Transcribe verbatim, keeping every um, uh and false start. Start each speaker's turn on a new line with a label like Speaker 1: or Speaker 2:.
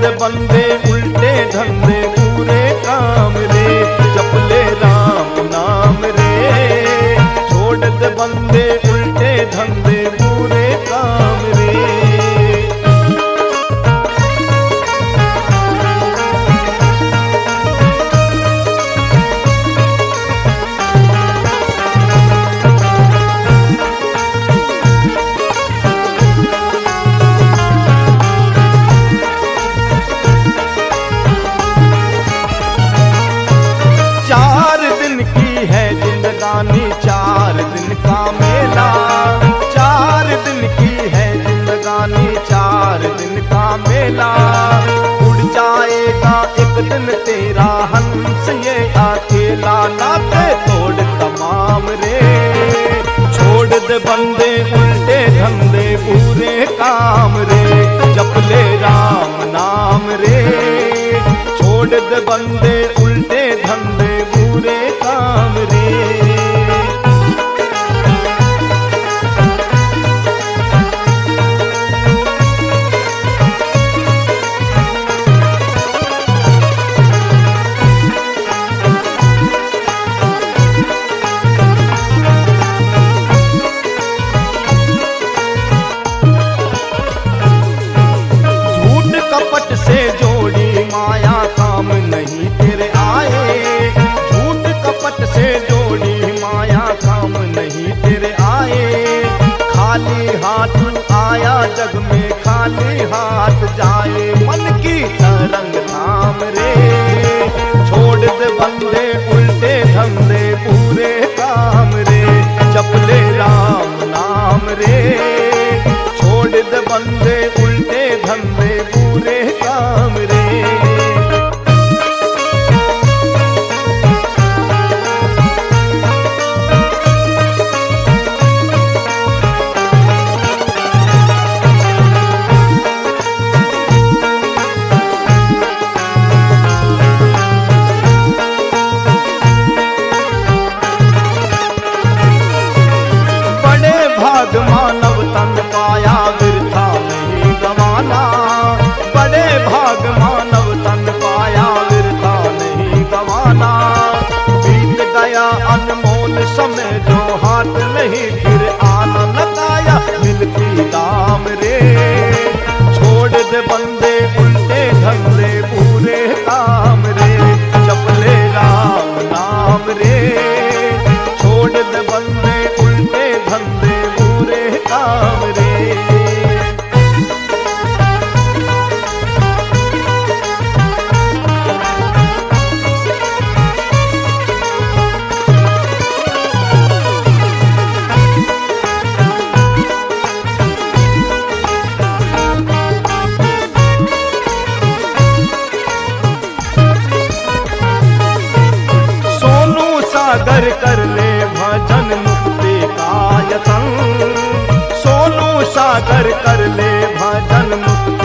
Speaker 1: दे बंदे उल्टे धंधे पूरे काम रे, जप ले राम नाम रे। छोड़ दे बंदे उल्टे धंधे पूरे काम रे। चार दिन का मेला, चार दिन की है जिंदगानी, चार दिन का मेला। उड़ जाएगा एक दिन तेरा हंस ये अकेला, नाते तोड़ तमाम रे। छोड़ दे बंदे उल्टे धंधे पूरे काम रे, जप ले राम नाम रे। छोड़ दे बंदे उल्टे धंधे पूरे काम रे। कपट से जोड़ी माया काम नहीं तेरे आए, झूठ कपट से जोड़ी माया काम नहीं तेरे आए। खाली हाथ आया जग में खाली हाथ जाए, मन की तरंग थाम रे। छोड़ दे बंदे उल्टे धंधे पूरे काम रे, जप ले राम नाम रे। छोड़ दे बंदे उल्टे धंधे पूरे काम रे। बड़े भाग मानव तन पाया वृथा नहीं गवाना, बड़े भाग मानव तन पाया वृथा नहीं गवाना। बीत गया अनमोल समय जो हाथ नहीं फिर आना नकाया मिलती दाम रे। छोड़ दे बंदे उल्टे धंधे पूरे काम रे, जप ले राम नाम रे। छोड़ दे बंदे उल्टे धंधे पूरे काम रे। सागर कर ले भजन मुक्ति का यतन, सोनू सागर कर ले भजन मुक्ति